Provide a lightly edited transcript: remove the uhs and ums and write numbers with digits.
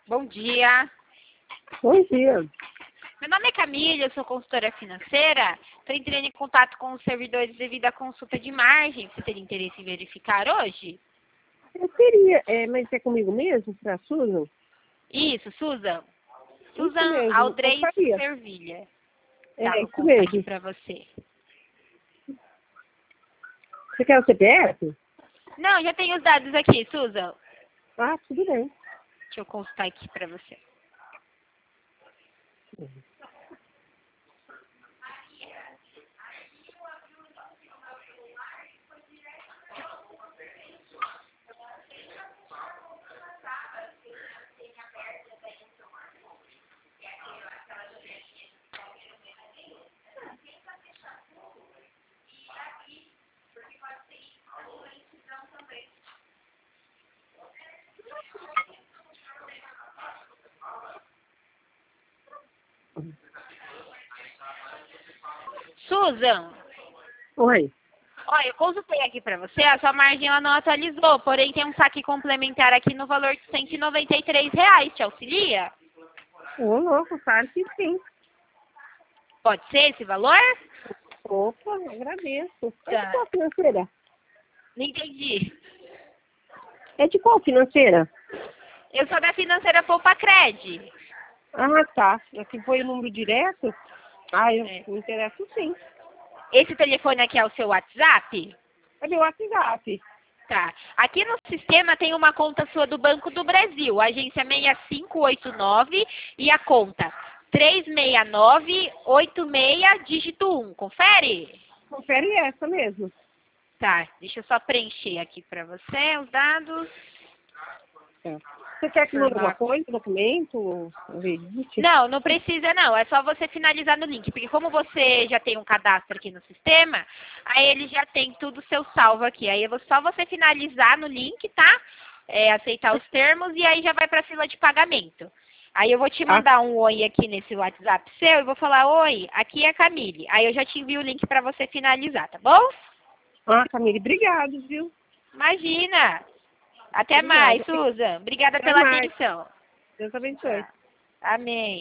Bom dia. Bom dia. Meu nome é Camila, eu sou consultora financeira. Estou entrando em contato com os servidores devido à consulta de margem. Você teria interesse em verificar hoje? Eu teria, mas é comigo mesmo, para a Susan? Isso, Susan. Isso Susan mesmo, eu Aldrey faria. Servilha. É Tá, vou isso contar aqui mesmo. para você. Você quer o CPF? Não, já tenho os dados aqui, Susan. Ah, tudo bem. Deixa eu consultar aqui para você. Susan, Oi. olha, eu consultei aqui para você, a sua margem ela não atualizou, porém tem um saque complementar aqui no valor de R$ 193. Te auxilia? Ô, louco, claro que sim. Pode ser esse valor? Opa, agradeço. É de Tá. qual financeira? Não entendi. É de qual financeira? Eu sou da financeira Poupa Cred. Ah, tá. Aqui foi o número direto? Ah, eu É. me interesso sim. Esse telefone aqui é o seu WhatsApp? É meu WhatsApp. Tá. Aqui no sistema tem uma conta sua do Banco do Brasil, agência 6589 e a conta 36986 dígito 1. Confere? Confere essa mesmo. Tá, deixa eu só preencher aqui para você os dados. É. Você quer que mande alguma Informar. coisa, documento, verite? Não, não precisa não, é só você finalizar no link, porque como você já tem um cadastro aqui no sistema, aí ele já tem tudo seu salvo aqui, aí é só você finalizar no link, tá? Aceitar os termos e aí já vai para a fila de pagamento. Aí eu vou te mandar um oi aqui nesse WhatsApp seu e vou falar, oi, aqui é a Camille. Aí eu já te envio o link para você finalizar, tá bom? Ah, Camille, obrigado, viu? Imagina! Até Obrigada. mais, Susan. Obrigada Até pela mais. atenção. Deus abençoe. Tá. Amém.